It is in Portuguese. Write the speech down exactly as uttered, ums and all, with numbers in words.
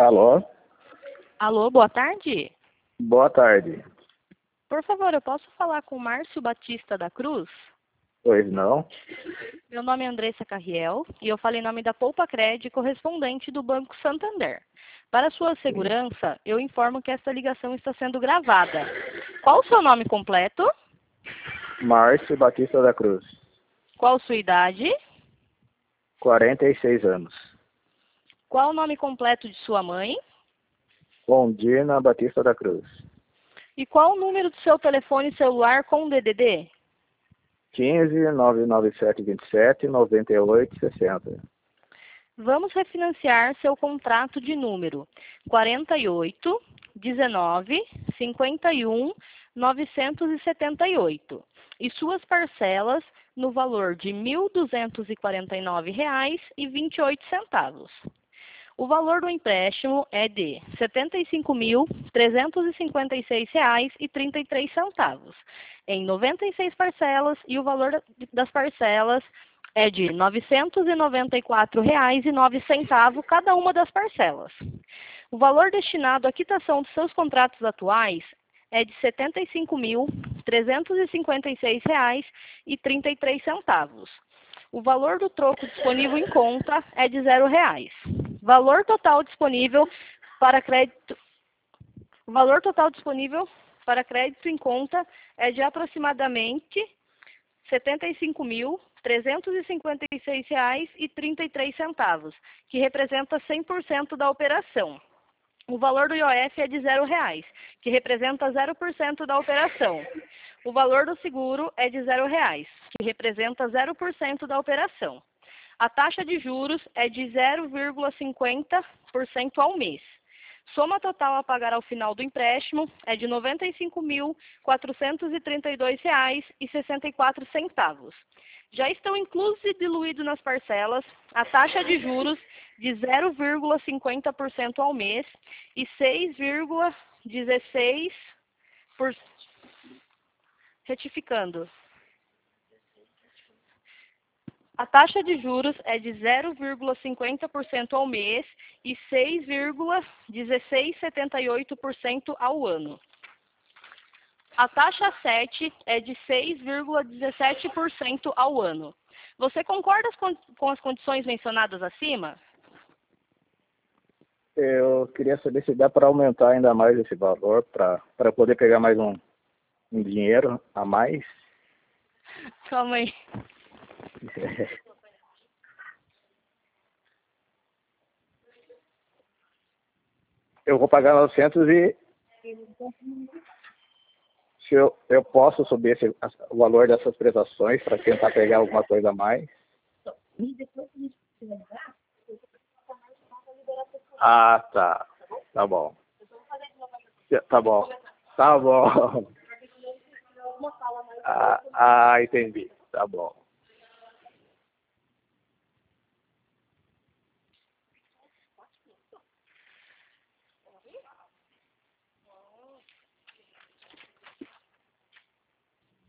Alô? Alô, boa tarde. Boa tarde. Por favor, eu posso falar com o Márcio Batista da Cruz? Pois não? Meu nome é Andressa Carriel e eu falo em nome da Poupa Cred, correspondente do Banco Santander. Para sua segurança, eu informo que esta ligação está sendo gravada. Qual o seu nome completo? Márcio Batista da Cruz. Qual sua idade? quarenta e seis anos. Qual o nome completo de sua mãe? Ondina Batista da Cruz. E qual o número do seu telefone celular com D D D? quinze, nove nove sete, vinte e sete, noventa e oito, sessenta. Vamos refinanciar seu contrato de número quarenta e oito, dezenove, cinquenta e um, novecentos e setenta e oito e suas parcelas no valor de mil duzentos e quarenta e nove reais e vinte e oito centavos. O valor do empréstimo é de setenta e cinco mil, trezentos e cinquenta e seis reais e trinta e três centavos, em noventa e seis parcelas, e o valor das parcelas é de novecentos e noventa e quatro reais e nove centavos cada uma das parcelas. O valor destinado à quitação dos seus contratos atuais é de setenta e cinco mil, trezentos e cinquenta e seis reais e trinta e três centavos. O valor do troco disponível em conta é de zero reais. Valor total disponível para crédito. O valor total disponível para crédito em conta é de aproximadamente setenta e cinco mil, trezentos e cinquenta e seis reais e trinta e três centavos, que representa cem por cento da operação. O valor do I O F é de zero reais, que representa zero por cento da operação. O valor do seguro é de zero reais, que representa zero por cento da operação. A taxa de juros é de zero vírgula cinquenta por cento ao mês. Soma total a pagar ao final do empréstimo é de noventa e cinco mil, quatrocentos e trinta e dois reais e sessenta e quatro centavos. Já estão inclusos e diluídos nas parcelas a taxa de juros de zero vírgula cinquenta por cento ao mês e seis vírgula dezesseis por cento. Retificando. A taxa de juros é de zero vírgula cinquenta por cento ao mês e seis vírgula dezesseis setenta e oito por cento ao ano. A taxa sete é de seis vírgula dezessete por cento ao ano. Você concorda com as condições mencionadas acima? Eu queria saber se dá para aumentar ainda mais esse valor para poder pegar mais um, um dinheiro a mais. Calma aí. Eu vou pagar novecentos e... Se eu, eu posso subir esse, o valor dessas prestações para tentar pegar alguma coisa a mais. Ah, tá. Tá bom. Tá bom. Tá bom. Ah, ah entendi. Tá bom.